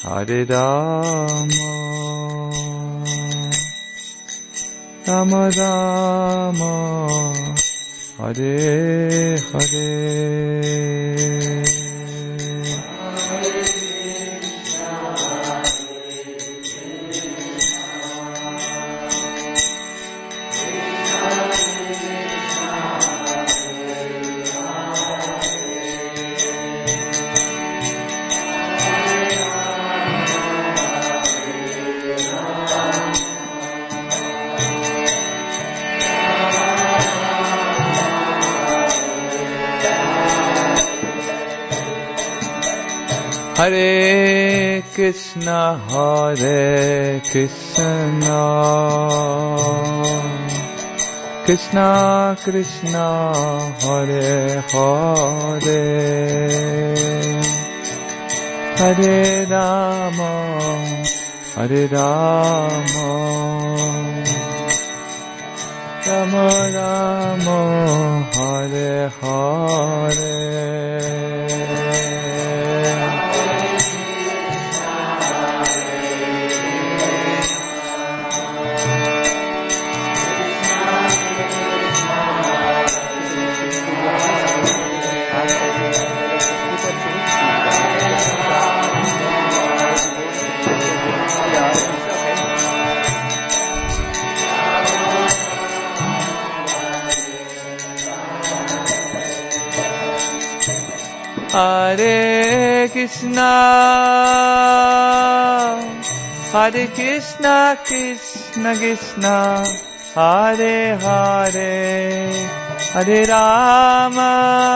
Hare Rama, Rama Rama, Hare Hare. Hare Krishna, Krishna Krishna, Hare Hare, Hare Rama, Rama Rama, Hare Hare. Hare Krishna, Krishna Krishna, Hare Hare, Hare Rama,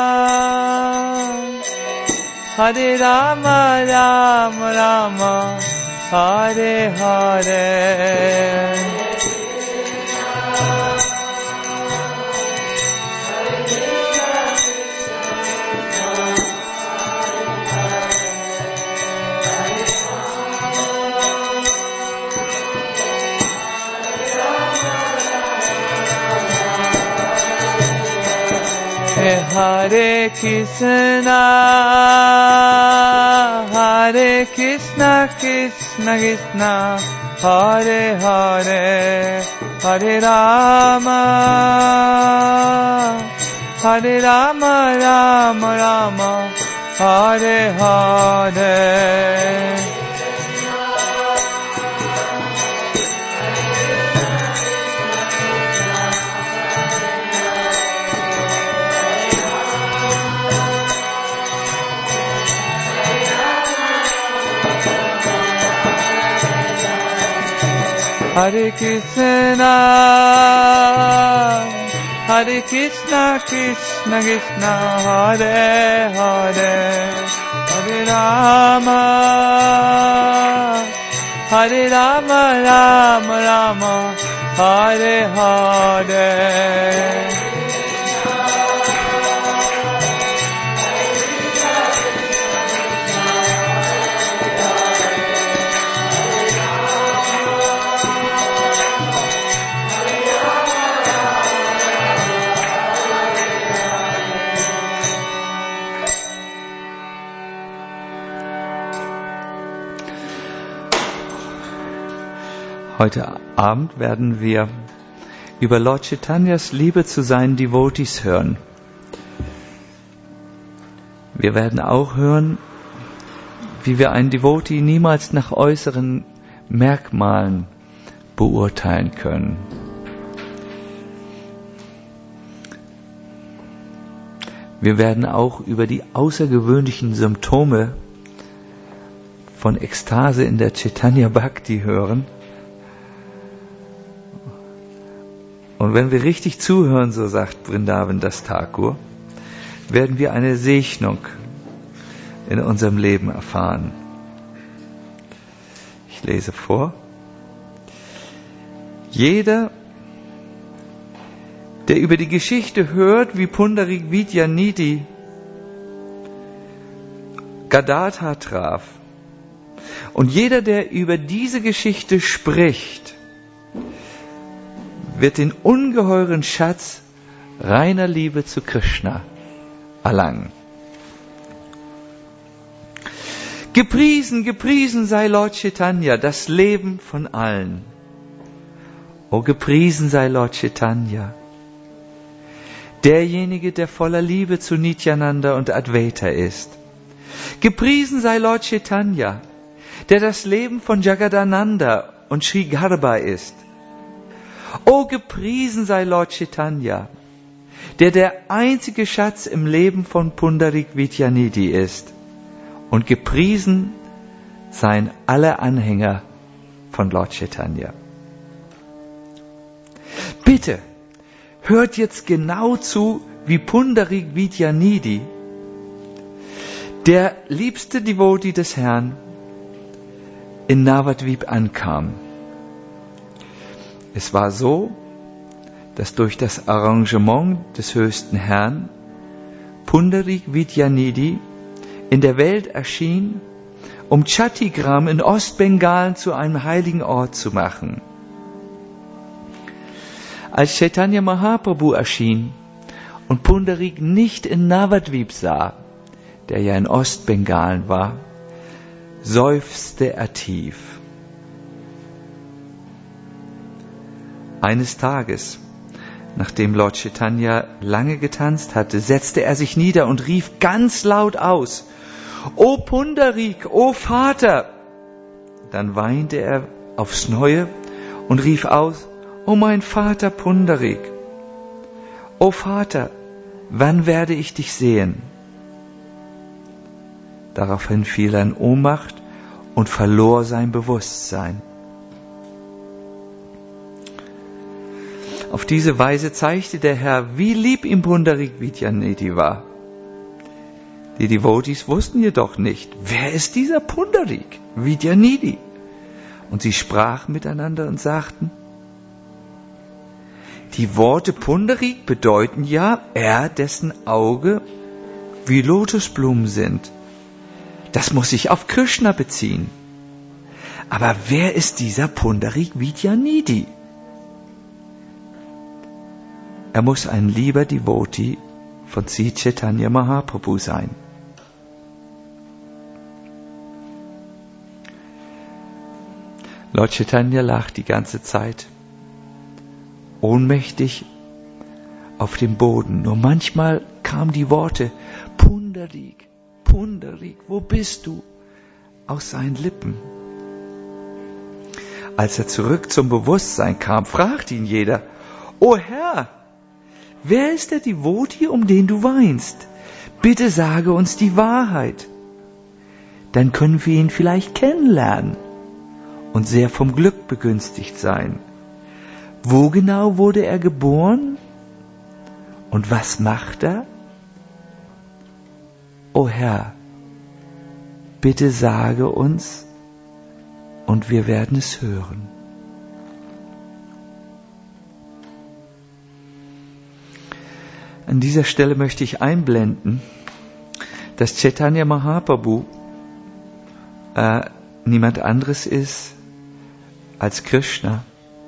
Rama Rama, Hare Hare. Hare Krishna, Krishna Krishna, Hare Hare, Hare Rama, Rama Rama, Hare Hare. Hare Krishna, Krishna Krishna, Hare Hare, Hare Rama, Rama Rama, Hare Hare. Heute Abend werden wir über Lord Chaitanyas Liebe zu seinen Devotees hören. Wir werden auch hören, wie wir einen Devotee niemals nach äußeren Merkmalen beurteilen können. Wir werden auch über die außergewöhnlichen Symptome von Ekstase in der Chaitanya Bhakti hören. Und wenn wir richtig zuhören, so sagt Vrindavan Das Thakur, werden wir eine Segnung in unserem Leben erfahren. Ich lese vor. Jeder, der über die Geschichte hört, wie Pundarik Vidyanidhi Gadadhar traf, und jeder, der über diese Geschichte spricht, wird den ungeheuren Schatz reiner Liebe zu Krishna erlangen. Gepriesen, gepriesen sei Lord Chaitanya, das Leben von allen. O gepriesen sei Lord Chaitanya, derjenige, der voller Liebe zu Nityananda und Advaita ist. Gepriesen sei Lord Chaitanya, der das Leben von Jagadananda und Sri Garbha ist. O gepriesen sei Lord Chaitanya, der einzige Schatz im Leben von Pundarik Vidyanidhi ist. Und gepriesen seien alle Anhänger von Lord Chaitanya. Bitte, hört jetzt genau zu, wie Pundarik Vidyanidhi, der liebste Devotee des Herrn, in Navadvip ankam. Es war so, dass durch das Arrangement des höchsten Herrn Pundarik Vidyanidhi in der Welt erschien, um Chattigram in Ostbengalen zu einem heiligen Ort zu machen. Als Chaitanya Mahaprabhu erschien und Pundarik nicht in Navadvip sah, der ja in Ostbengalen war, seufzte er tief. Eines Tages, nachdem Lord Chaitanya lange getanzt hatte, setzte er sich nieder und rief ganz laut aus: O Pundarik, o Vater! Dann weinte er aufs Neue und rief aus: O mein Vater Pundarik! O Vater, wann werde ich dich sehen? Daraufhin fiel er in Ohnmacht und verlor sein Bewusstsein. Auf diese Weise zeigte der Herr, wie lieb ihm Pundarik Vidyanidhi war. Die Devotees wussten jedoch nicht, wer ist dieser Pundarik Vidyanidhi? Und sie sprachen miteinander und sagten, die Worte Pundarik bedeuten ja, er, dessen Auge wie Lotusblumen sind. Das muss sich auf Krishna beziehen. Aber wer ist dieser Pundarik Vidyanidhi? Er muss ein lieber Devotee von Sri Chaitanya Mahaprabhu sein. Lord Chaitanya lag die ganze Zeit ohnmächtig auf dem Boden. Nur manchmal kamen die Worte, Pundarik, Pundarik, wo bist du? Aus seinen Lippen. Als er zurück zum Bewusstsein kam, fragte ihn jeder, O Herr, wer ist der Devotee, um den du weinst? Bitte sage uns die Wahrheit. Dann können wir ihn vielleicht kennenlernen und sehr vom Glück begünstigt sein. Wo genau wurde er geboren? Und was macht er? O Herr, bitte sage uns, und wir werden es hören. An dieser Stelle möchte ich einblenden, dass Chaitanya Mahaprabhu niemand anderes ist als Krishna,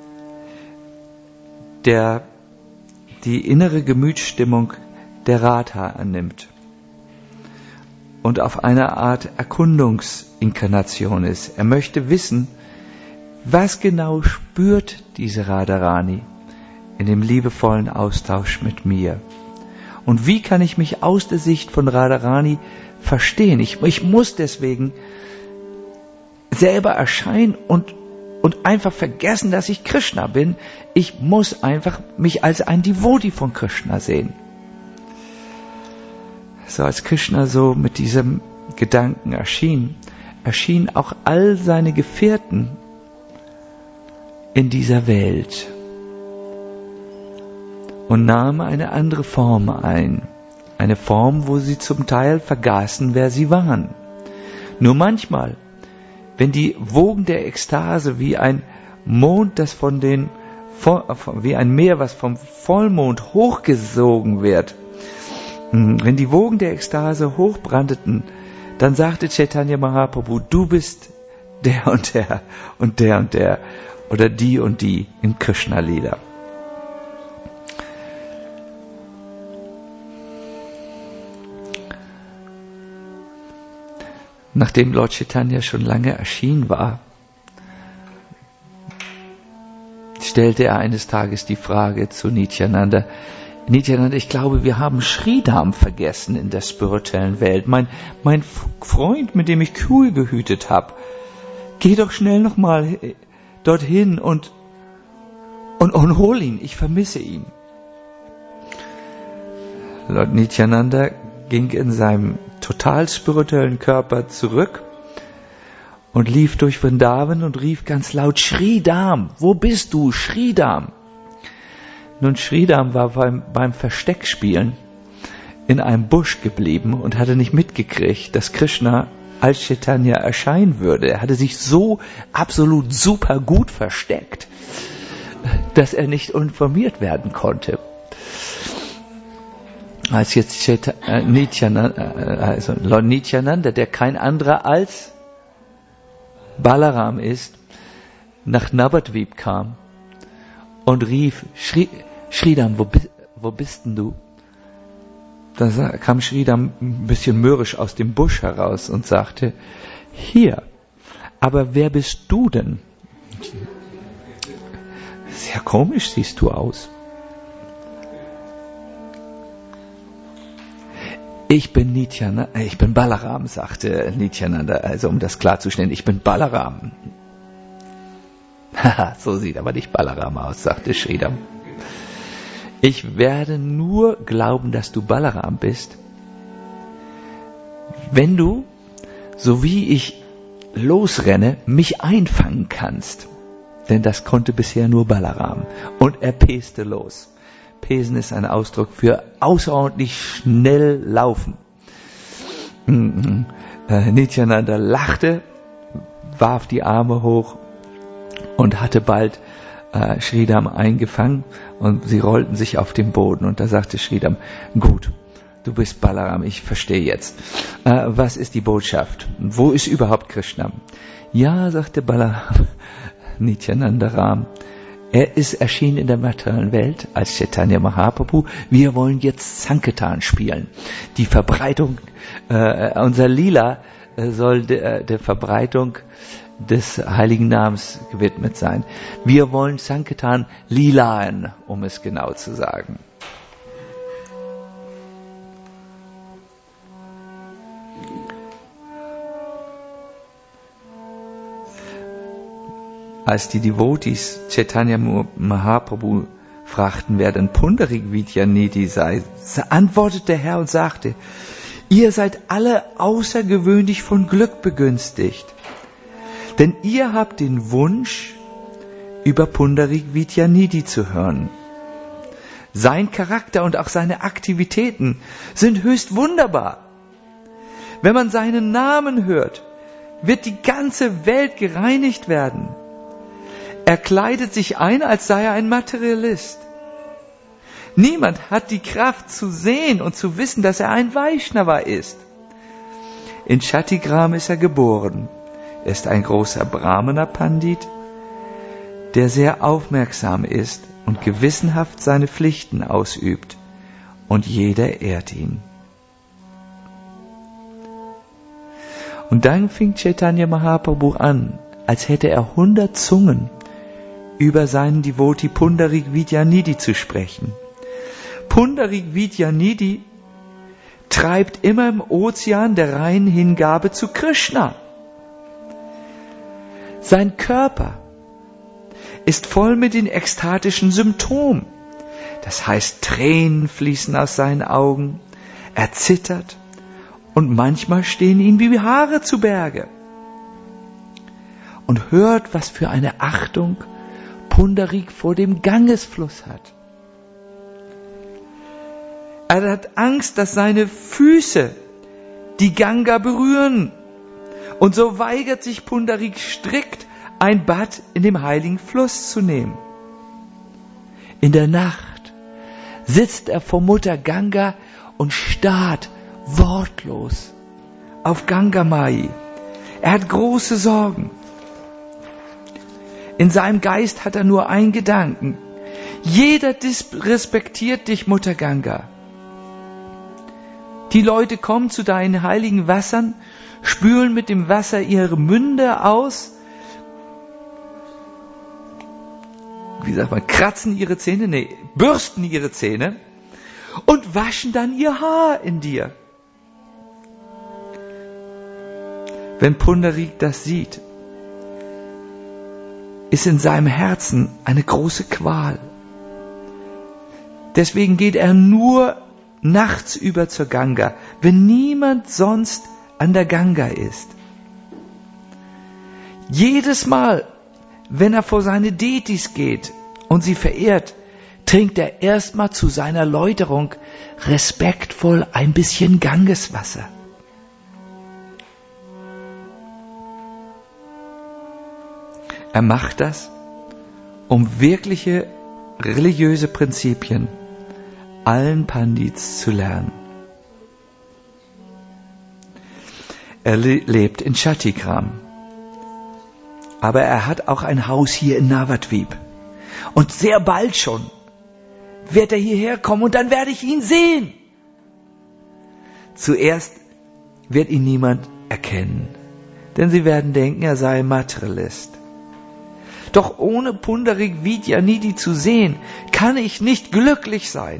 der die innere Gemütsstimmung der Radha annimmt und auf eine Art Erkundungsinkarnation ist. Er möchte wissen, was genau spürt diese Radharani in dem liebevollen Austausch mit mir. Und wie kann ich mich aus der Sicht von Radharani verstehen? Ich muss deswegen selber erscheinen und einfach vergessen, dass ich Krishna bin. Ich muss einfach mich als ein Devotee von Krishna sehen. So als Krishna so mit diesem Gedanken erschienen auch all seine Gefährten in dieser Welt und nahm eine andere Form ein. Eine Form, wo sie zum Teil vergaßen, wer sie waren. Nur manchmal, wenn die Wogen der Ekstase wie ein Mond, wie ein Meer, was vom Vollmond hochgesogen wird, wenn die Wogen der Ekstase hochbrandeten, dann sagte Chaitanya Mahaprabhu, du bist der und der und der und der oder die und die in Krishna-Lila. Nachdem Lord Chaitanya schon lange erschienen war, stellte er eines Tages die Frage zu Nityananda: Nityananda, ich glaube, wir haben Sridham vergessen in der spirituellen Welt. Mein Freund, mit dem ich Kühe gehütet habe. Geh doch schnell nochmal dorthin und hol ihn. Ich vermisse ihn. Lord Nityananda ging in seinem total spirituellen Körper zurück und lief durch Vrindavan und rief ganz laut: Sridham, wo bist du, Sridham? Nun, Sridham war beim Versteckspielen in einem Busch geblieben und hatte nicht mitgekriegt, dass Krishna als Chaitanya erscheinen würde. Er hatte sich so absolut super gut versteckt, dass er nicht informiert werden konnte. Als jetzt Lord Nityananda, der kein anderer als Balaram ist, nach Navadvip kam und rief: Sridham, wo bist denn du? Da kam Sridham ein bisschen mürrisch aus dem Busch heraus und sagte: Hier, aber wer bist du denn? Sehr komisch siehst du aus. Ich bin Balaram, sagte Nityananda, also um das klarzustellen, ich bin Balaram. Haha, so sieht aber nicht Balaram aus, sagte Sridham. Ich werde nur glauben, dass du Balaram bist, wenn du, so wie ich losrenne, mich einfangen kannst. Denn das konnte bisher nur Balaram. Und er peste los. Pesen ist ein Ausdruck für außerordentlich schnell laufen. Nityananda lachte, warf die Arme hoch und hatte bald Sridham eingefangen und sie rollten sich auf den Boden. Und da sagte Sridham: Gut, du bist Balaram, ich verstehe jetzt. Was ist die Botschaft? Wo ist überhaupt Krishna? Ja, sagte Balaram, Nityananda Ram, er ist erschienen in der materiellen Welt als Chaitanya Mahaprabhu. Wir wollen jetzt Sankirtan spielen. Die Verbreitung, unser Lila soll der Verbreitung des heiligen Namens gewidmet sein. Wir wollen Sankirtan Lilaen, um es genau zu sagen. Als die Devotees Chaitanya Mahaprabhu fragten, wer denn Pundarik Vidyanidhi sei, antwortete der Herr und sagte: Ihr seid alle außergewöhnlich von Glück begünstigt, denn ihr habt den Wunsch, über Pundarik Vidyanidhi zu hören. Sein Charakter und auch seine Aktivitäten sind höchst wunderbar. Wenn man seinen Namen hört, wird die ganze Welt gereinigt werden. Er kleidet sich ein, als sei er ein Materialist. Niemand hat die Kraft zu sehen und zu wissen, dass er ein Vaishnava ist. In Shattigram ist er geboren. Er ist ein großer Brahmana-Pandit, der sehr aufmerksam ist und gewissenhaft seine Pflichten ausübt. Und jeder ehrt ihn. Und dann fing Chaitanya Mahaprabhu an, als hätte er 100 Zungen, über seinen Devotee Pundarik Vidyanidhi zu sprechen. Pundarik Vidyanidhi treibt immer im Ozean der reinen Hingabe zu Krishna. Sein Körper ist voll mit den ekstatischen Symptomen. Das heißt, Tränen fließen aus seinen Augen, er zittert und manchmal stehen ihm wie Haare zu Berge. Und hört, was für eine Achtung Pundarik vor dem Gangesfluss hat. Er hat Angst, dass seine Füße die Ganga berühren. Und so weigert sich Pundarik strikt, ein Bad in dem heiligen Fluss zu nehmen. In der Nacht sitzt er vor Mutter Ganga und starrt wortlos auf Ganga Mai. Er hat große Sorgen. In seinem Geist hat er nur einen Gedanken: Jeder respektiert dich, Mutter Ganga. Die Leute kommen zu deinen heiligen Wassern, spülen mit dem Wasser ihre Münder aus, kratzen ihre Zähne, bürsten ihre Zähne und waschen dann ihr Haar in dir. Wenn Pundarik das sieht, ist in seinem Herzen eine große Qual. Deswegen geht er nur nachts über zur Ganga, wenn niemand sonst an der Ganga ist. Jedes Mal, wenn er vor seine Detis geht und sie verehrt, trinkt er erstmal zu seiner Läuterung respektvoll ein bisschen Gangeswasser. Er macht das, um wirkliche religiöse Prinzipien allen Pandits zu lernen. Er lebt in Chattikram, aber er hat auch ein Haus hier in Navadvip. Und sehr bald schon wird er hierher kommen und dann werde ich ihn sehen. Zuerst wird ihn niemand erkennen, denn sie werden denken, er sei Materialist. Doch ohne Pundarik Vidyanidhi zu sehen, kann ich nicht glücklich sein.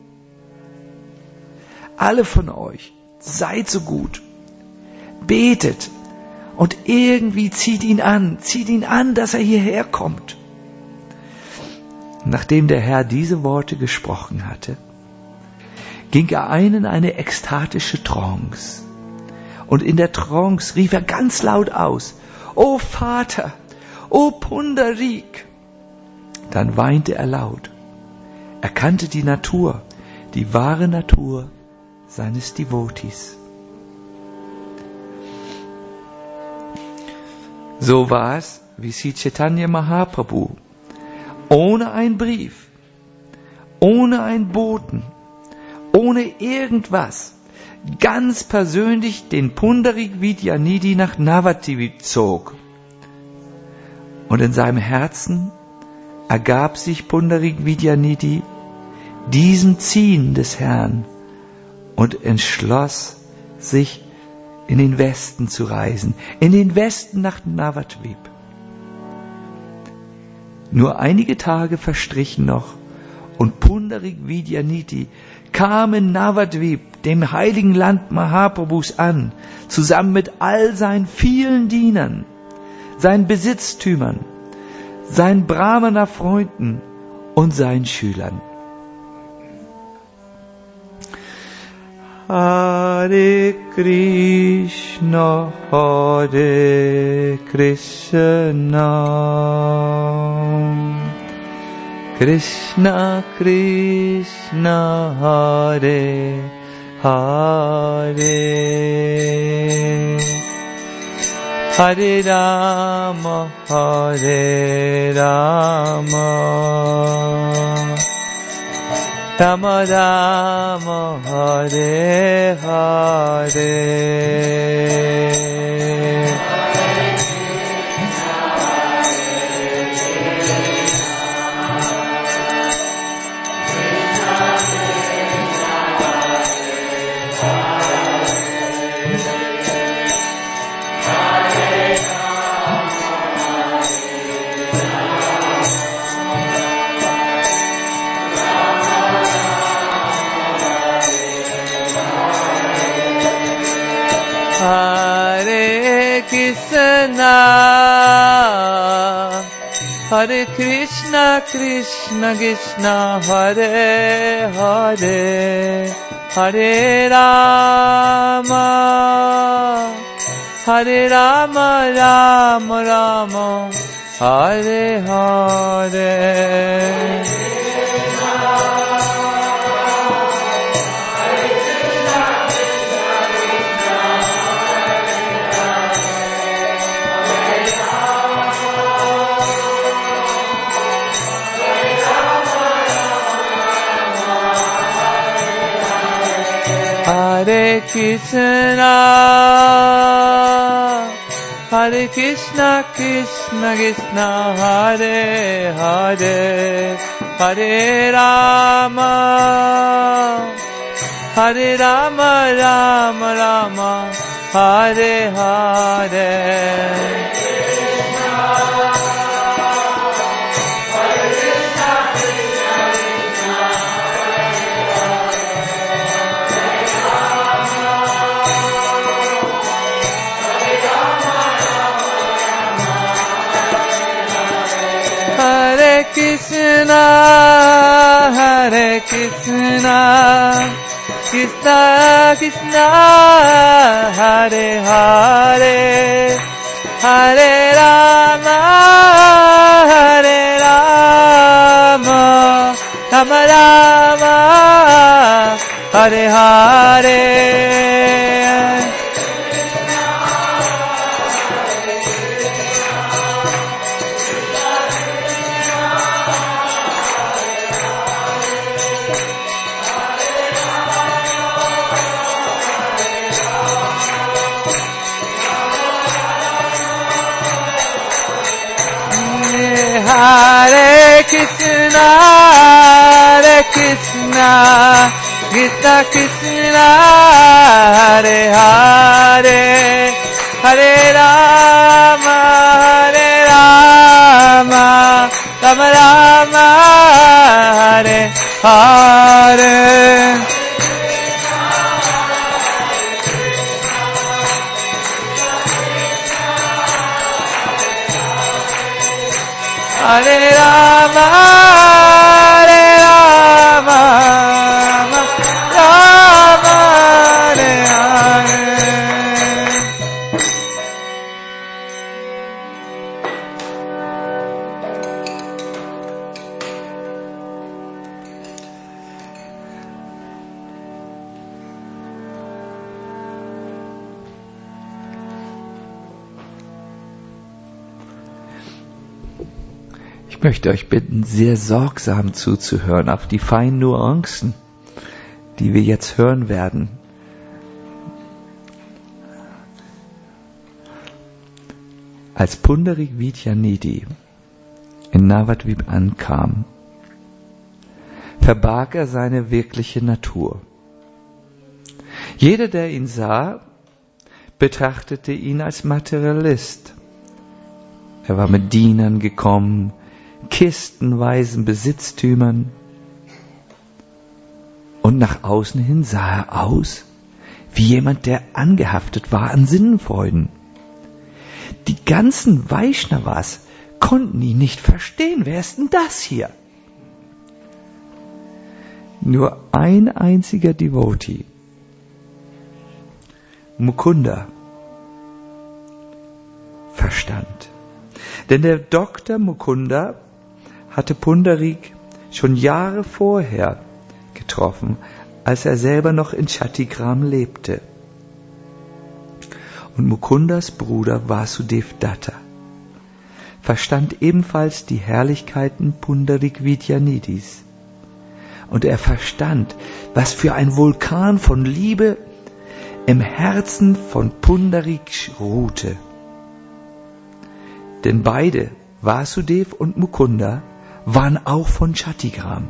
Alle von euch, seid so gut, betet und irgendwie zieht ihn an, dass er hierher kommt. Nachdem der Herr diese Worte gesprochen hatte, ging er ein in eine ekstatische Trance. Und in der Trance rief er ganz laut aus, »O Vater, O Pundarik!« Dann weinte er laut. Er kannte die Natur, die wahre Natur seines Devotis. So war es, wie Sri Chaitanya Mahaprabhu ohne einen Brief, ohne einen Boten, ohne irgendwas, ganz persönlich den Pundarik Vidyanidhi nach Navadvip zog. Und in seinem Herzen ergab sich Pundarik Vidyanidhi diesem Ziehen des Herrn und entschloss sich, in den Westen zu reisen, in den Westen nach Navadvip. Nur einige Tage verstrichen noch und Pundarik Vidyanidhi kam in Navadvip, dem heiligen Land Mahaprabhus, an, zusammen mit all seinen vielen Dienern, seinen Besitztümern, seinen Brahmana-Freunden und seinen Schülern. Hare Krishna, Hare Krishna, Krishna Krishna, Hare Hare, Hare Rama, Hare Rama, Rama Rama, Hare Hare, Hare Krishna, Hare Krishna, Krishna Krishna, Hare Hare, Hare Rama, Hare Rama, Rama Rama, Hare Hare. Hare Krishna, Hare Krishna, Krishna Krishna, Hare Hare, Hare Rama, Hare Rama, Rama Rama, Hare Hare. Hare Krishna, Hare Krishna, Krishna Krishna, Hare Hare, Hare Rama, Hare Rama, Rama Rama, Hare Hare. Hare Krishna, Hare Krishna, Krishna Krishna, Hare Hare, Hare Rama, Hare Rama, Rama Rama, Hare Hare. Hare Rama, Hare Rama, Rama Hare Hare. Ich möchte euch bitten, sehr sorgsam zuzuhören auf die feinen Nuancen, die wir jetzt hören werden. Als Pundarik Vidyanidhi in Navadvip ankam, verbarg er seine wirkliche Natur. Jeder, der ihn sah, betrachtete ihn als Materialist. Er war mit Dienern gekommen, kistenweisen Besitztümern, und nach außen hin sah er aus wie jemand, der angehaftet war an Sinnenfreuden. Die ganzen Vaishnavas konnten ihn nicht verstehen. Wer ist denn das hier? Nur ein einziger Devotee, Mukunda, verstand. Denn der Dr. Mukunda hatte Pundarik schon Jahre vorher getroffen, als er selber noch in Chattigram lebte. Und Mukundas Bruder Vasudev Datta verstand ebenfalls die Herrlichkeiten Pundarik Vidyanidhis. Und er verstand, was für ein Vulkan von Liebe im Herzen von Pundarik ruhte. Denn beide, Vasudev und Mukunda, waren auch von Chattigram.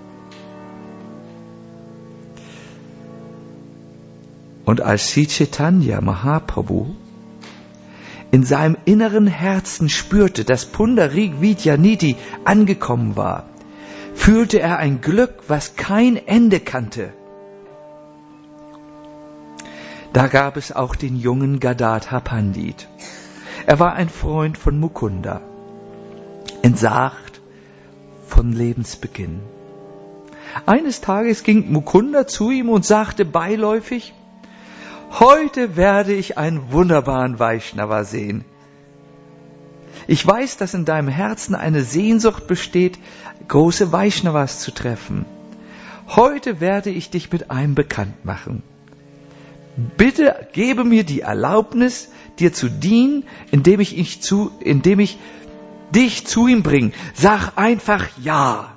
Und als Sri Chaitanya Mahaprabhu in seinem inneren Herzen spürte, dass Pundarik Vidyanidhi angekommen war, fühlte er ein Glück, was kein Ende kannte. Da gab es auch den jungen Gadadhar Pandit. Er war ein Freund von Mukunda, entsagt von Lebensbeginn. Eines Tages ging Mukunda zu ihm und sagte beiläufig: Heute werde ich einen wunderbaren Vaishnava sehen. Ich weiß, dass in deinem Herzen eine Sehnsucht besteht, große Vaishnavas zu treffen. Heute werde ich dich mit einem bekannt machen. Bitte gebe mir die Erlaubnis, dir zu dienen, indem ich dich zu ihm bringe. Sag einfach ja.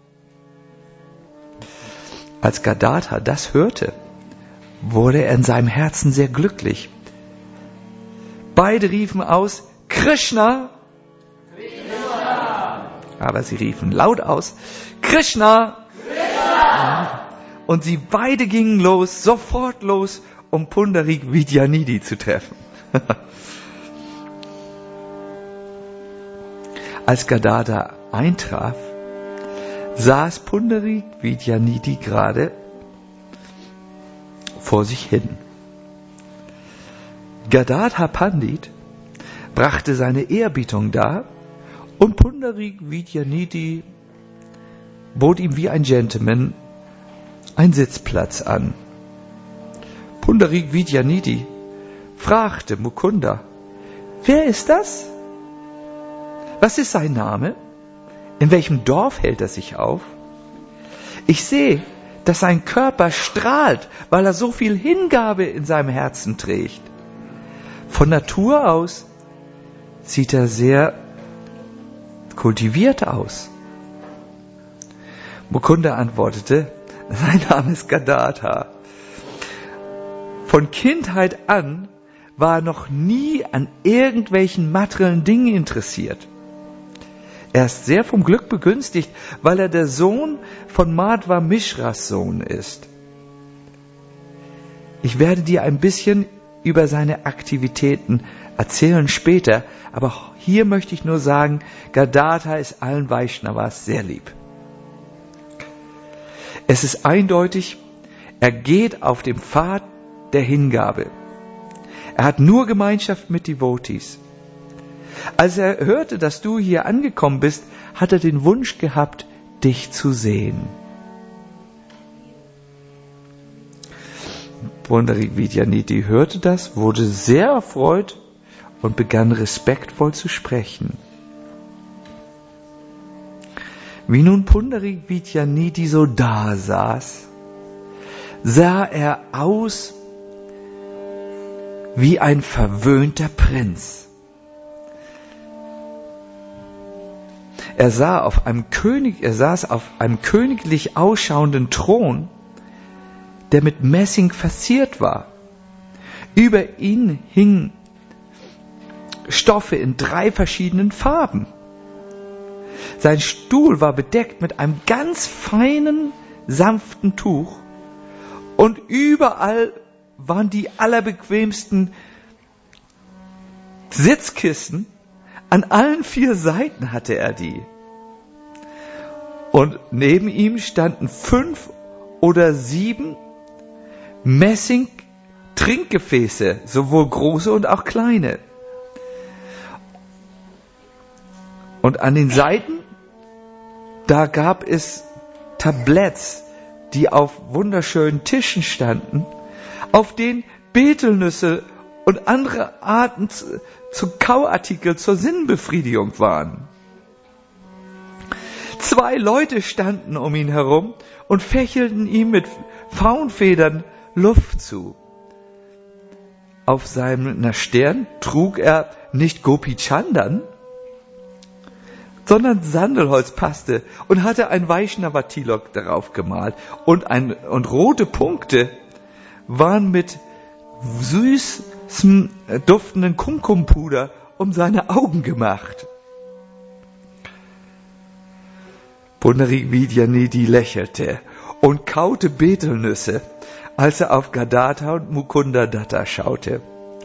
Als Gadadhar das hörte, wurde er in seinem Herzen sehr glücklich. Beide riefen aus: Krishna! Krishna! Aber sie riefen laut aus: Krishna! Krishna! Und sie beide gingen los, sofort los, um Pundarik Vidyanidhi zu treffen. Als Gadadhar eintraf, saß Pundarik Vidyanidhi gerade vor sich hin. Gadadhar Pandit brachte seine Ehrerbietung dar und Pundarik Vidyanidhi bot ihm wie ein Gentleman einen Sitzplatz an. Pundarik Vidyanidhi fragte Mukunda: Wer ist das? Was ist sein Name? In welchem Dorf hält er sich auf? Ich sehe, dass sein Körper strahlt, weil er so viel Hingabe in seinem Herzen trägt. Von Natur aus sieht er sehr kultiviert aus. Mukunda antwortete: Sein Name ist Gadadhar. Von Kindheit an war er noch nie an irgendwelchen materiellen Dingen interessiert. Er ist sehr vom Glück begünstigt, weil er der Sohn von Madhva Mishras Sohn ist. Ich werde dir ein bisschen über seine Aktivitäten erzählen später, aber hier möchte ich nur sagen, Gadadhar ist allen Vaishnavas sehr lieb. Es ist eindeutig, er geht auf dem Pfad der Hingabe. Er hat nur Gemeinschaft mit Devotees. Als er hörte, dass du hier angekommen bist, hat er den Wunsch gehabt, dich zu sehen. Pundarik Vidyanidhi hörte das, wurde sehr erfreut und begann respektvoll zu sprechen. Wie nun Pundarik Vidyanidhi so da saß, sah er aus wie ein verwöhnter Prinz. Er saß auf einem königlich ausschauenden Thron, der mit Messing verziert war. Über ihn hingen Stoffe in 3 verschiedenen Farben. Sein Stuhl war bedeckt mit einem ganz feinen, sanften Tuch und überall waren die allerbequemsten Sitzkissen. An allen 4 Seiten hatte er die. Und neben ihm standen 5 oder 7 Messing-Trinkgefäße, sowohl große und auch kleine. Und an den Seiten, da gab es Tabletts, die auf wunderschönen Tischen standen, auf denen Betelnüsse und andere Arten zu Kauartikel zur Sinnbefriedigung waren. 2 Leute standen um ihn herum und fächelten ihm mit Faunfedern Luft zu. Auf seinem Stirn trug er nicht Gopi Chandan, sondern Sandelholzpaste und hatte ein Vaishnava-Tilak darauf gemalt und rote Punkte waren mit süßem, duftenden Kumkumpuder um seine Augen gemacht. Pundarik Vidyanidhi lächelte und kaute Betelnüsse, als er auf Gadadhar und Mukunda Datta schaute.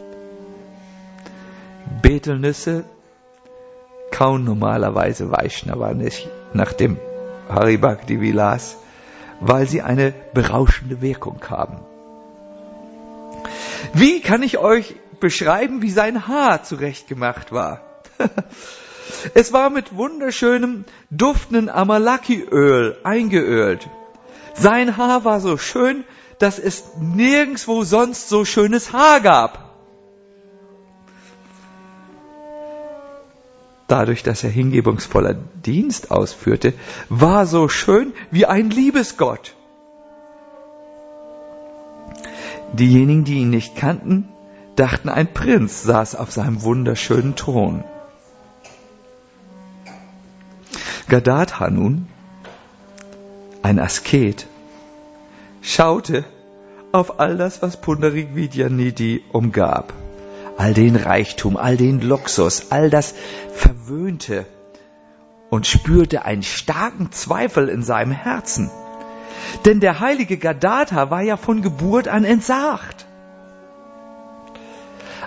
Betelnüsse kauen normalerweise Vaishnava nicht nach dem Haribhakti Vilas, weil sie eine berauschende Wirkung haben. Wie kann ich euch beschreiben, wie sein Haar zurechtgemacht war? Es war mit wunderschönem, duftenden Amalaki-Öl eingeölt. Sein Haar war so schön, dass es nirgendwo sonst so schönes Haar gab. Dadurch, dass er hingebungsvoller Dienst ausführte, war so schön wie ein Liebesgott. Diejenigen, die ihn nicht kannten, dachten, ein Prinz saß auf seinem wunderschönen Thron. Gadadhar nun, ein Asket, schaute auf all das, was Pundarik Vidyanidhi umgab. All den Reichtum, all den Luxus, all das Verwöhnte und spürte einen starken Zweifel in seinem Herzen. Denn der heilige Gadadhar war ja von Geburt an entsagt.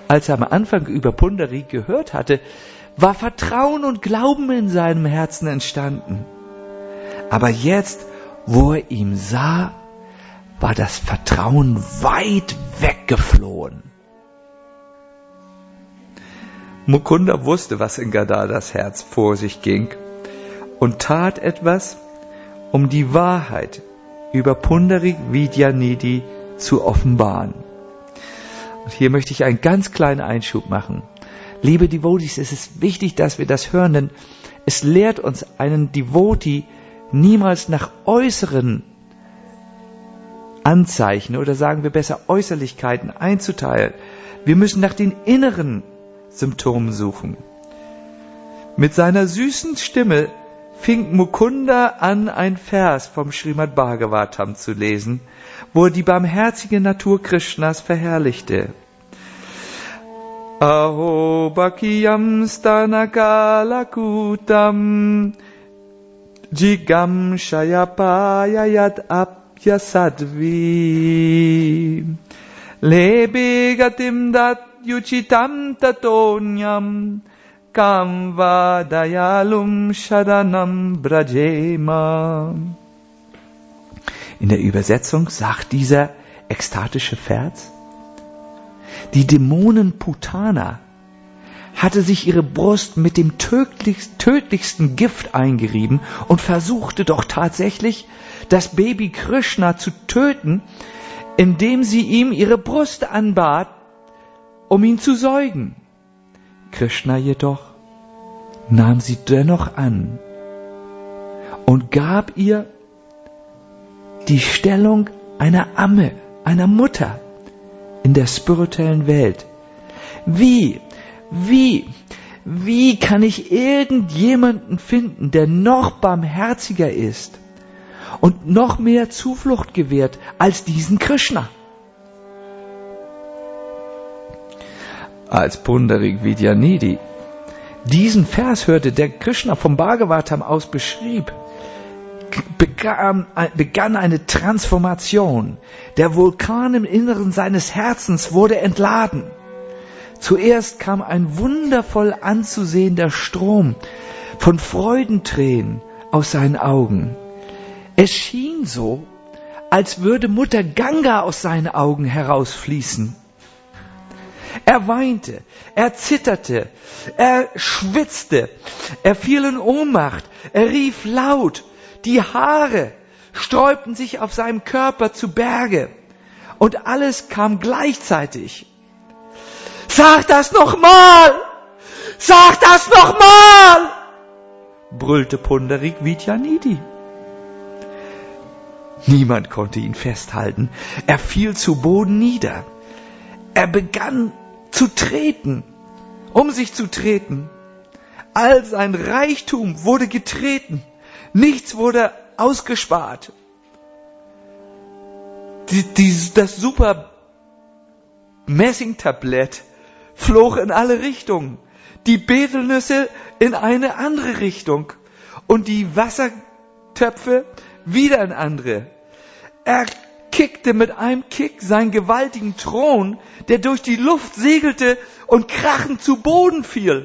als er am Anfang über Pundarik gehört hatte, war Vertrauen und Glauben in seinem Herzen entstanden. Aber jetzt, wo er ihn sah, war das Vertrauen weit weggeflohen. Mukunda wusste, was in Gadadhars Herz vor sich ging und tat etwas, um die Wahrheit über Pundarik Vidyanidhi zu offenbaren. Und hier möchte ich einen ganz kleinen Einschub machen. Liebe Devotees, es ist wichtig, dass wir das hören, denn es lehrt uns einen Devotee niemals nach äußeren Anzeichen oder sagen wir besser Äußerlichkeiten einzuteilen. Wir müssen nach den inneren Symptomen suchen. Mit seiner süßen Stimme fing Mukunda an, ein Vers vom Srimad Bhagavatam zu lesen, wo er die barmherzige Natur Krishnas verherrlichte. Aho Bhakiyam Stanakalakutam Jigam Shayapayayat Apyasadvi Lebegatim Dat Yuchitam Tatonyam Kamva Dayalum Sharanam Brajema. In der Übersetzung sagt dieser ekstatische Vers: Die Dämonin Putana hatte sich ihre Brust mit dem tödlichsten Gift eingerieben und versuchte doch tatsächlich, das Baby Krishna zu töten, indem sie ihm ihre Brust anbat, um ihn zu säugen. Krishna jedoch nahm sie dennoch an und gab ihr die Stellung einer Amme, einer Mutter in der spirituellen Welt. Wie kann ich irgendjemanden finden, der noch barmherziger ist und noch mehr Zuflucht gewährt als diesen Krishna? Als Pundarik Vidyanidhi diesen Vers hörte, der Krishna vom Bhagavatam aus beschrieb, begann eine Transformation. Der Vulkan im Inneren seines Herzens wurde entladen. Zuerst kam ein wundervoll anzusehender Strom von Freudentränen aus seinen Augen. Es schien so, als würde Mutter Ganga aus seinen Augen herausfließen. Er weinte, er zitterte, er schwitzte, er fiel in Ohnmacht, er rief laut, die Haare sträubten sich auf seinem Körper zu Berge und alles kam gleichzeitig. Sag das nochmal! Sag das nochmal! Brüllte Pundarik Vidyanidhi. Niemand konnte ihn festhalten. Er fiel zu Boden nieder. Er begann zu treten, um sich zu treten. All sein Reichtum wurde getreten. Nichts wurde ausgespart. Das super Messingtablett flog in alle Richtungen. Die Betelnüsse in eine andere Richtung. Und die Wassertöpfe wieder in andere. Er kickte mit einem Kick seinen gewaltigen Thron, der durch die Luft segelte und krachend zu Boden fiel.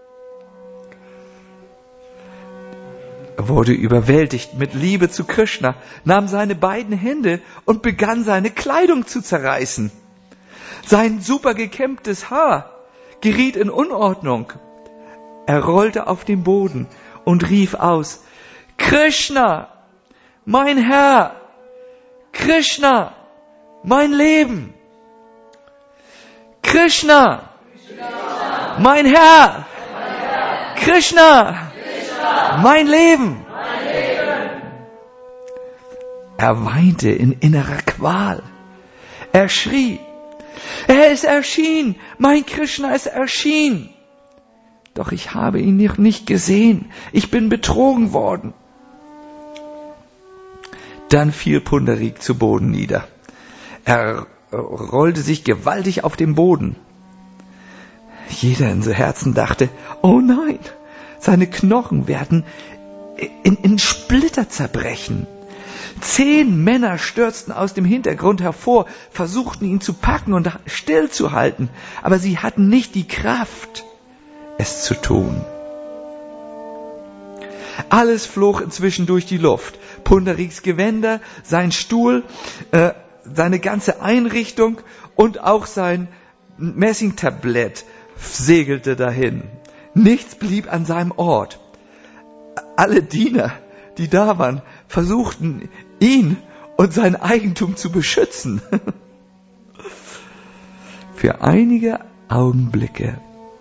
Er wurde überwältigt mit Liebe zu Krishna, nahm seine beiden Hände und begann seine Kleidung zu zerreißen. Sein super gekämmtes Haar geriet in Unordnung. Er rollte auf den Boden und rief aus: Krishna, mein Herr! Krishna, mein Leben! Krishna, mein Herr! Krishna, mein Leben! Er weinte in innerer Qual. Er schrie: Er ist erschienen! Mein Krishna ist erschienen! Doch ich habe ihn noch nicht gesehen. Ich bin betrogen worden. Dann fiel Pundarik zu Boden nieder. Er rollte sich gewaltig auf den Boden. Jeder in seinem Herzen dachte: Oh nein, seine Knochen werden in Splitter zerbrechen. 10 Männer stürzten aus dem Hintergrund hervor, versuchten ihn zu packen und stillzuhalten, aber sie hatten nicht die Kraft, es zu tun. Alles flog inzwischen durch die Luft. Pundariks Gewänder, sein Stuhl, seine ganze Einrichtung und auch sein Messingtablett segelte dahin. Nichts blieb an seinem Ort. Alle Diener, die da waren, versuchten, ihn und sein Eigentum zu beschützen. Für einige Augenblicke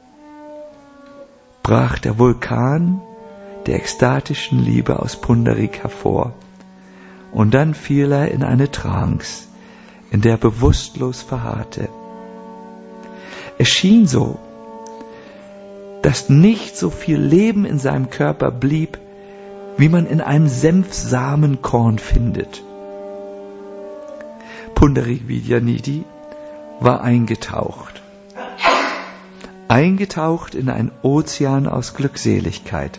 brach der Vulkan der ekstatischen Liebe aus Pundarik hervor. Und dann fiel er in eine Trance, in der er bewusstlos verharrte. Es schien so, dass nicht so viel Leben in seinem Körper blieb, wie man in einem Senfsamenkorn findet. Pundarik Vidyanidhi war eingetaucht in einen Ozean aus Glückseligkeit.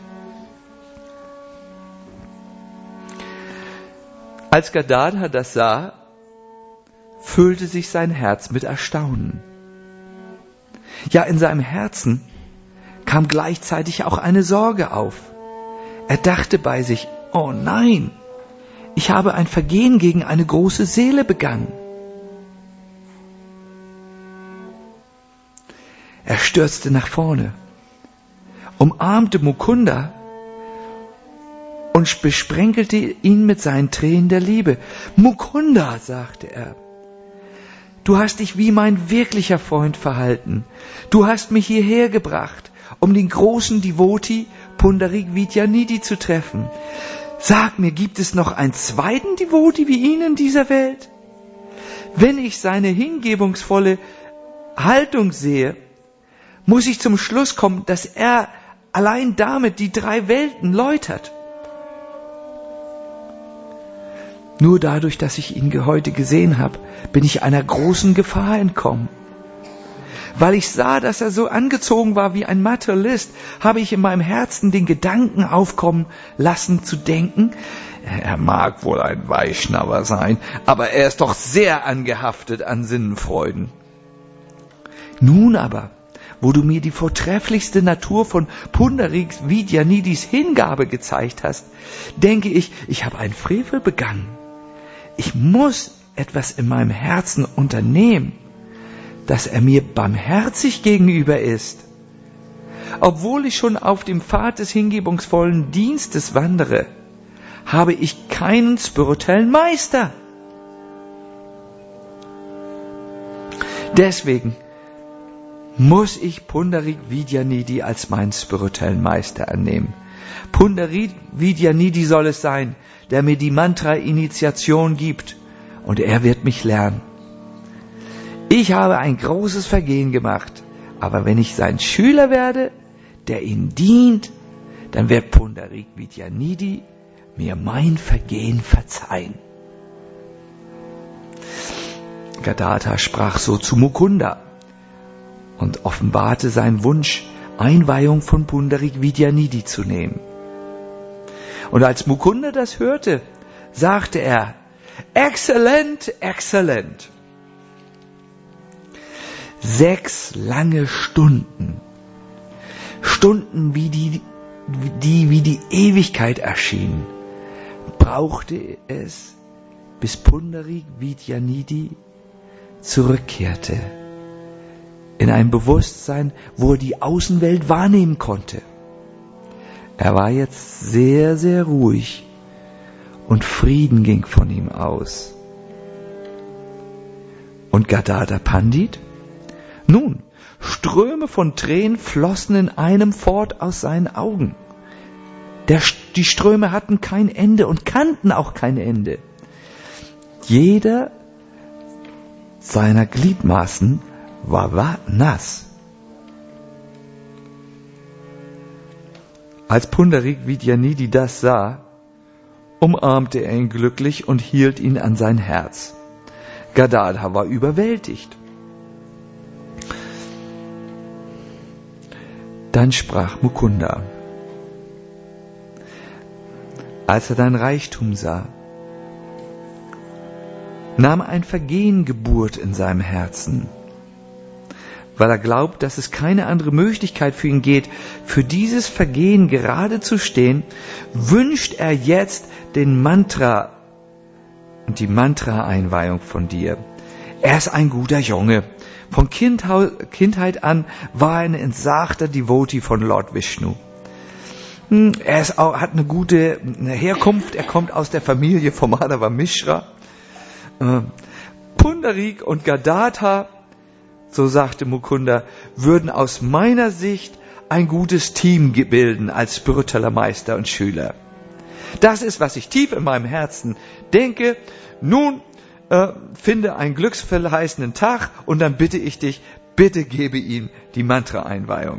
Als Gadadhar das sah, füllte sich sein Herz mit Erstaunen. Ja, in seinem Herzen kam gleichzeitig auch eine Sorge auf. Er dachte bei sich, oh nein, ich habe ein Vergehen gegen eine große Seele begangen. Er stürzte nach vorne, umarmte Mukunda und besprenkelte ihn mit seinen Tränen der Liebe. Mukunda, sagte er, du hast dich wie mein wirklicher Freund verhalten. Du hast mich hierher gebracht, um den großen Devotee Pundarik Vidyanidhi zu treffen. Sag mir, gibt es noch einen zweiten Devotee wie ihn in dieser Welt? Wenn ich seine hingebungsvolle Haltung sehe, muss ich zum Schluss kommen, dass er allein damit die 3 Welten läutert. Nur dadurch, dass ich ihn heute gesehen habe, bin ich einer großen Gefahr entkommen. Weil ich sah, dass er so angezogen war wie ein Materialist, habe ich in meinem Herzen den Gedanken aufkommen lassen zu denken, er mag wohl ein Vaishnava sein, aber er ist doch sehr angehaftet an Sinnenfreuden. Nun aber, wo du mir die vortrefflichste Natur von Pundarik Vidyanidhis Hingabe gezeigt hast, denke ich, ich habe einen Frevel begangen. Ich muss etwas in meinem Herzen unternehmen, dass er mir barmherzig gegenüber ist. Obwohl ich schon auf dem Pfad des hingebungsvollen Dienstes wandere, habe ich keinen spirituellen Meister. Deswegen muss ich Pundarik Vidyanidhi als meinen spirituellen Meister annehmen. Pundarik Vidyanidhi soll es sein, der mir die Mantra-Initiation gibt, und er wird mich lernen. Ich habe ein großes Vergehen gemacht, aber wenn ich sein Schüler werde, der ihm dient, dann wird Pundarik Vidyanidhi mir mein Vergehen verzeihen. Gadadhar sprach so zu Mukunda und offenbarte seinen Wunsch, Einweihung von Pundarik Vidyanidhi zu nehmen. Und als Mukunda das hörte, sagte er, exzellent, exzellent. 6 lange Stunden, wie die Ewigkeit erschienen, brauchte es, bis Pundarik Vidyanidhi zurückkehrte in ein Bewusstsein, wo er die Außenwelt wahrnehmen konnte. Er war jetzt sehr, sehr ruhig und Frieden ging von ihm aus. Und Gadadhar Pandit? Nun, Ströme von Tränen flossen in einem fort aus seinen Augen. Die Ströme hatten kein Ende und kannten auch kein Ende. Jeder seiner Gliedmaßen war nass. Als Pundarik Vidyanidhi das sah, umarmte er ihn glücklich und hielt ihn an sein Herz. Gadadhar war überwältigt. Dann sprach Mukunda, als er dein Reichtum sah, nahm ein Vergehen Geburt in seinem Herzen. Weil er glaubt, dass es keine andere Möglichkeit für ihn geht, für dieses Vergehen gerade zu stehen, wünscht er jetzt den Mantra und die Mantra-Einweihung von dir. Er ist ein guter Junge. Von Kindheit an war er ein entsagter Devotee von Lord Vishnu. Hat eine gute Herkunft. Er kommt aus der Familie von Madhava Mishra. Pundarik und Gadadhar, so sagte Mukunda, würden aus meiner Sicht ein gutes Team bilden als spiritueller Meister und Schüler. Das ist, was ich tief in meinem Herzen denke. Nun finde einen glücksverheißenden Tag und dann bitte ich dich, bitte gebe ihm die Mantra-Einweihung.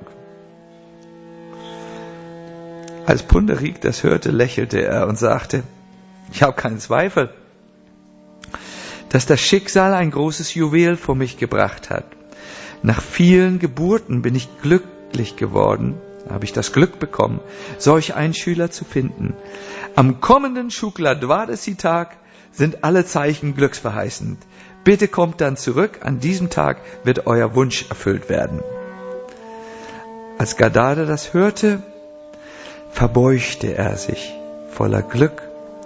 Als Pundarik das hörte, lächelte er und sagte, ich habe keinen Zweifel, dass das Schicksal ein großes Juwel vor mich gebracht hat. Nach vielen Geburten bin ich glücklich geworden, habe ich das Glück bekommen, solch einen Schüler zu finden. Am kommenden Shukla Dwadasi-Tag sind alle Zeichen glücksverheißend. Bitte kommt dann zurück, an diesem Tag wird euer Wunsch erfüllt werden. Als Gadadhar das hörte, verbeugte er sich voller Glück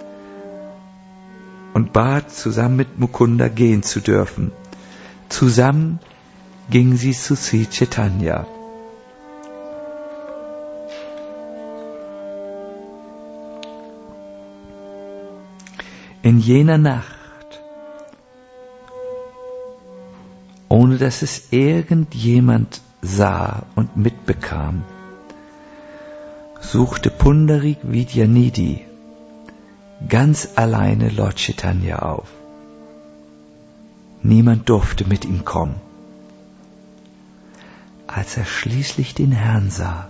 und bat, zusammen mit Mukunda gehen zu dürfen. Zusammen gingen sie zu Sri Chaitanya. In jener Nacht, ohne dass es irgendjemand sah und mitbekam, suchte Pundarik Vidyanidhi ganz alleine Lord Chaitanya auf. Niemand durfte mit ihm kommen. Als er schließlich den Herrn sah,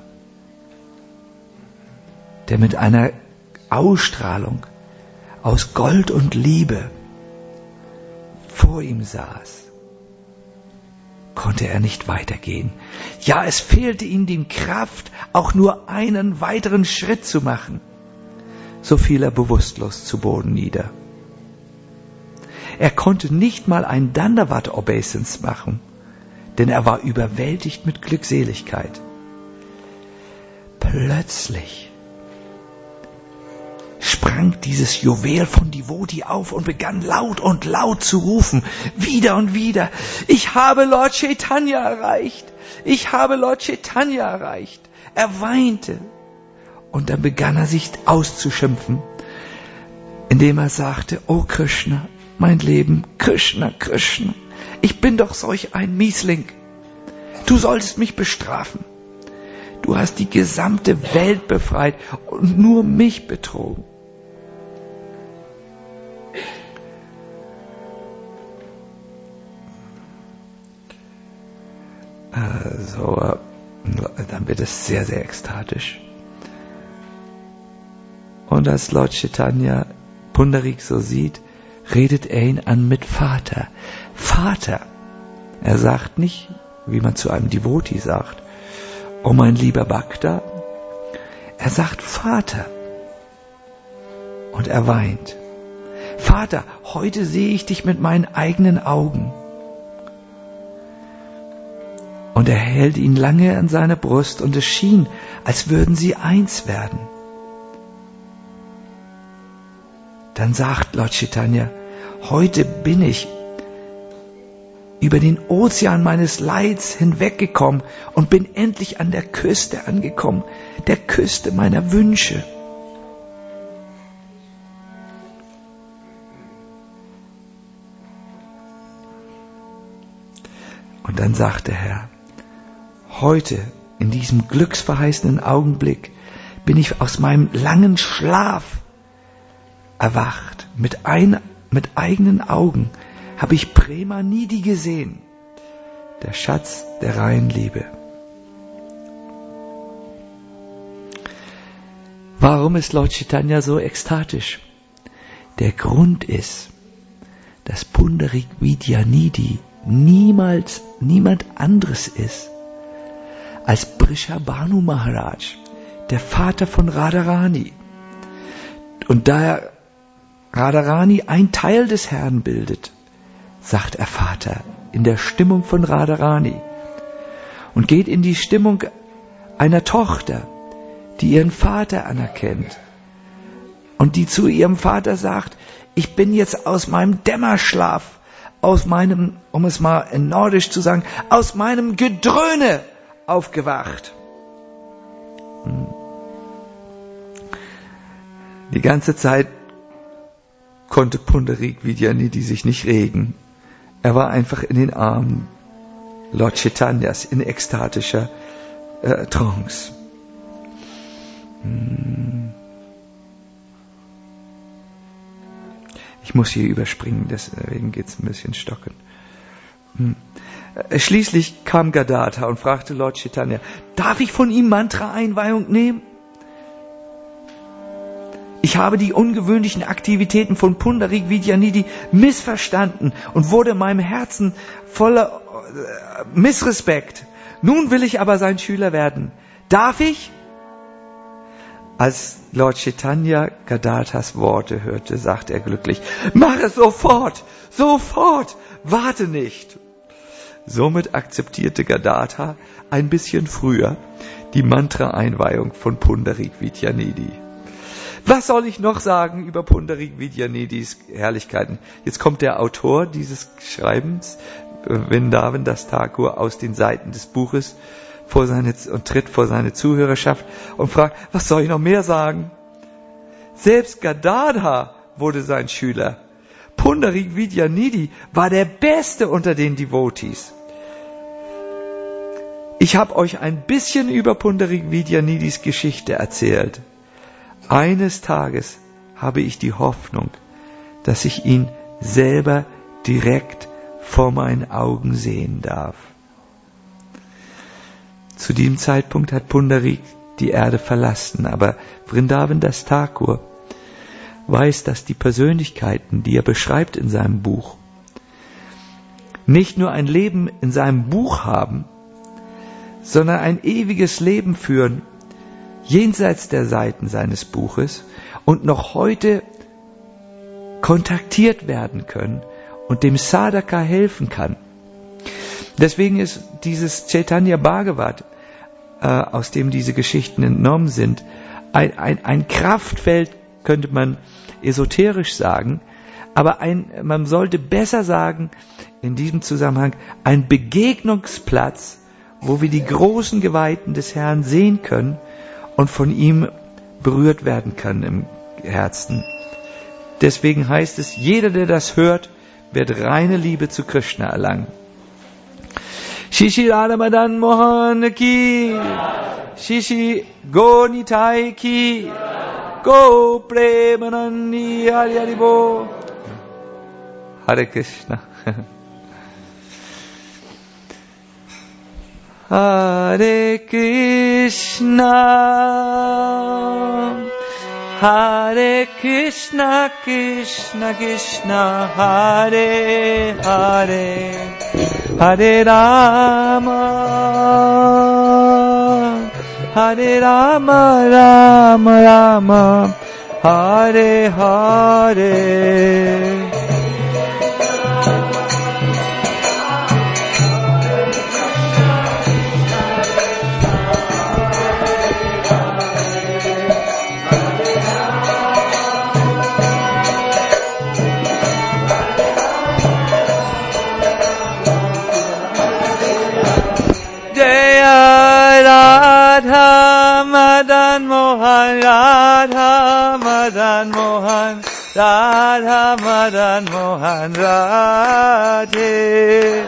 der mit einer Ausstrahlung aus Gold und Liebe vor ihm saß, konnte er nicht weitergehen. Ja, es fehlte ihm die Kraft, auch nur einen weiteren Schritt zu machen. So fiel er bewusstlos zu Boden nieder. Er konnte nicht mal ein Dandavat Obeisance machen, denn er war überwältigt mit Glückseligkeit. Plötzlich sprang dieses Juwel von Devotee auf und begann laut und laut zu rufen, wieder und wieder, ich habe Lord Chaitanya erreicht, ich habe Lord Chaitanya erreicht. Er weinte und dann begann er sich auszuschimpfen, indem er sagte, oh Krishna, mein Leben, Krishna, Krishna, ich bin doch solch ein Miesling. Du solltest mich bestrafen. Du hast die gesamte Welt befreit und nur mich betrogen. Also, dann wird es sehr, sehr ekstatisch. Und als Lord Chaitanya Pundarik so sieht, redet er ihn an mit Vater. Vater. Er sagt nicht, wie man zu einem Devotee sagt, oh mein lieber Bhakta. Er sagt Vater. Und er weint. Vater, heute sehe ich dich mit meinen eigenen Augen. Und er hält ihn lange an seiner Brust und es schien, als würden sie eins werden. Dann sagt Lord Chaitanya, heute bin ich über den Ozean meines Leids hinweggekommen und bin endlich an der Küste angekommen, der Küste meiner Wünsche. Und dann sagt der Herr, heute, in diesem glücksverheißenden Augenblick, bin ich aus meinem langen Schlaf erwacht. Mit eigenen Augen habe ich Premanidhi gesehen, der Schatz der reinen Liebe. Warum ist Lord Chaitanya so ekstatisch? Der Grund ist, dass Pundarik Vidyanidhi niemals niemand anderes ist als Brishabhanu Maharaj, der Vater von Radharani. Und da Radharani ein Teil des Herrn bildet, sagt er Vater, in der Stimmung von Radharani und geht in die Stimmung einer Tochter, die ihren Vater anerkennt und die zu ihrem Vater sagt, ich bin jetzt aus meinem Dämmerschlaf, aus meinem, um es mal in Nordisch zu sagen, aus meinem Gedröhne aufgewacht. Die ganze Zeit konnte Pundarik Vidyanidhi sich nicht regen. Er war einfach in den Armen Lord Chaitanyas in ekstatischer Trance. Ich muss hier überspringen, deswegen geht's ein bisschen stocken. Schließlich kam Gadadha und fragte Lord Chaitanya, darf ich von ihm Mantra-Einweihung nehmen? Ich habe die ungewöhnlichen Aktivitäten von Pundarik Vidyanidhi missverstanden und wurde in meinem Herzen voller Missrespekt. Nun will ich aber sein Schüler werden. Darf ich? Als Lord Chaitanya Gadadhas Worte hörte, sagte er glücklich, mach es sofort, sofort, warte nicht. Somit akzeptierte Gadadha ein bisschen früher die Mantra-Einweihung von Pundarik Vidyanidhi. Was soll ich noch sagen über Pundarik Vidyanidhis Herrlichkeiten? Jetzt kommt der Autor dieses Schreibens, Vrindavan Das Thakur, aus den Seiten des Buches und tritt vor seine Zuhörerschaft und fragt, was soll ich noch mehr sagen? Selbst Gadadha wurde sein Schüler. Pundarik Vidyanidhi war der Beste unter den Devotees. Ich habe euch ein bisschen über Pundarik Vidyanidhis Geschichte erzählt. Eines Tages habe ich die Hoffnung, dass ich ihn selber direkt vor meinen Augen sehen darf. Zu diesem Zeitpunkt hat Pundarik die Erde verlassen, aber Vrindavan Das Thakur weiß, dass die Persönlichkeiten, die er beschreibt in seinem Buch, nicht nur ein Leben in seinem Buch haben, sondern ein ewiges Leben führen, jenseits der Seiten seines Buches und noch heute kontaktiert werden können und dem Sadhaka helfen kann. Deswegen ist dieses Chaitanya Bhagavat, aus dem diese Geschichten entnommen sind, ein Kraftfeld, könnte man esoterisch sagen, aber man sollte besser sagen, in diesem Zusammenhang, ein Begegnungsplatz, wo wir die großen Geweihten des Herrn sehen können und von ihm berührt werden können im Herzen. Deswegen heißt es, jeder, der das hört, wird reine Liebe zu Krishna erlangen. Shishi Radha Madan Mohan ki, Shishi Go Nitai ki, Go Premanandi Hari Hari Bo. Hare Krishna. Hare Krishna, Hare Krishna, Krishna Krishna, Hare Hare, Hare Rama, Hare Rama, Rama Rama, Hare Hare. Radha Madan Mohan, Radha Madan Mohan, Radha Madan Mohan, Radhe.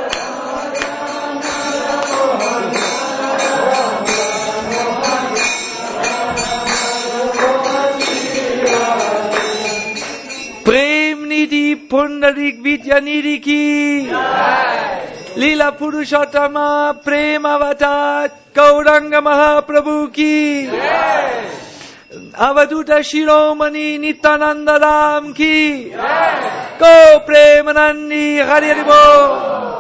Prem Nidhi Pundarik Vidyanidhi ki, Lila Purushottama Prema Avatar Gauranga Mahaprabhu ki, Avaduta Shiromani Nityananda Ram ki, Go Premanandi Hari Hari Bo.